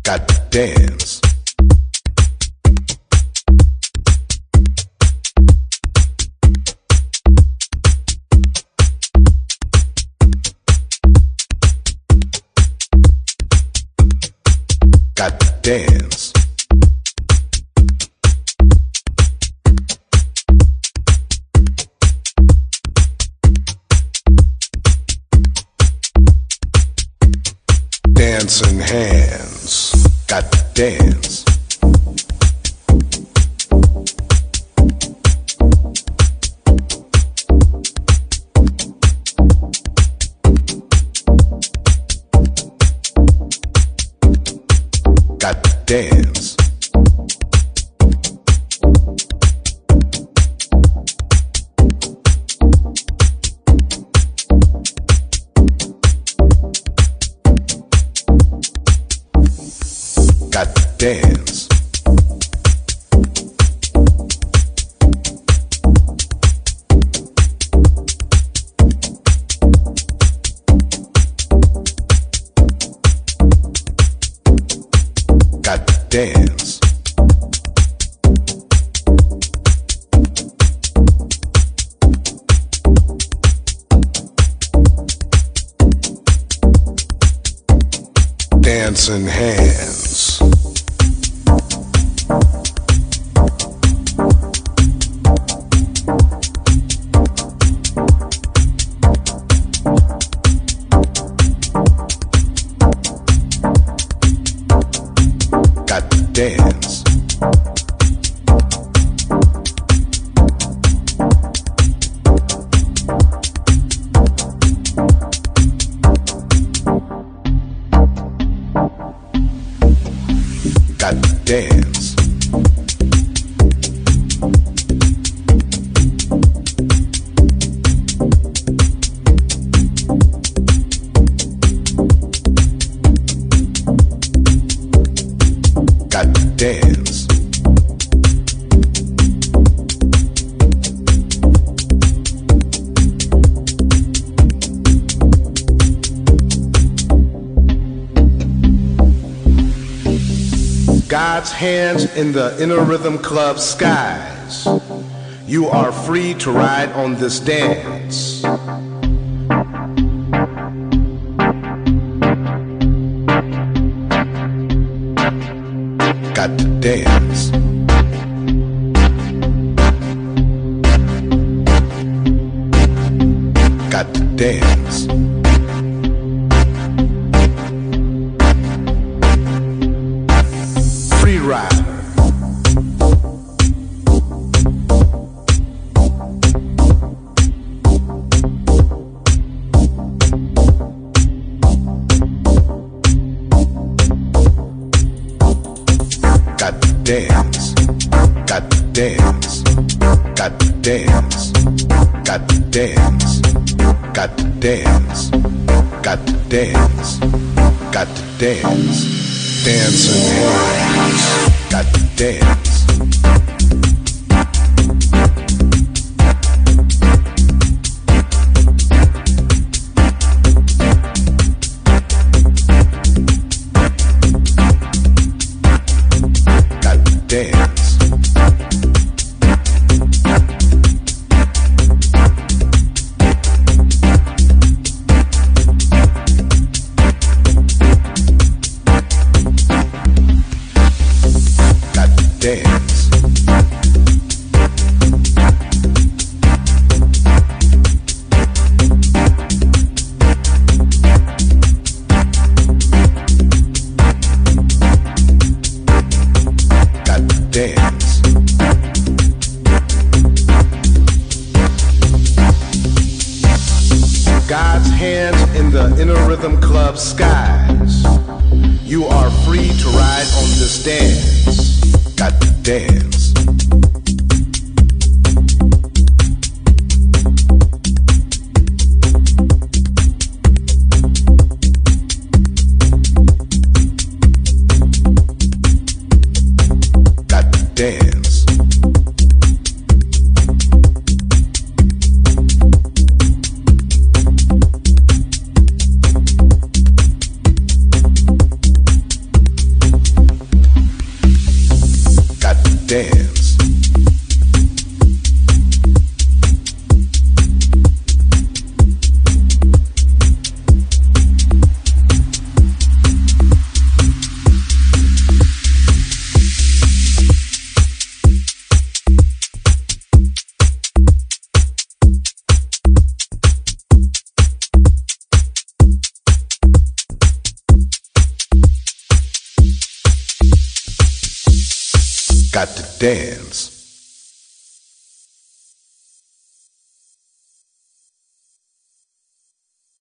got to dance. Got to dance. Dancing hands, got to dance. Got to dance. Got to dance. Got to dance. Dancing hands. Got to dance. Got to dance. Got to dance. God's hands in the Inner Rhythm Club skies. You are free to ride on this dance. Got to dance. Got to dance. Free rider. Got to dance. Got to dance. Got to dance. Got to dance. Got to dance. Got to dance. Got to dance. Dancing hands. Got to dance. Got to dance. Got to dance. Got to dance. God's hands in the Inner Rhythm Club skies. You are free to ride on this dance. Got to dance. Got to dance. dance. Got to dance.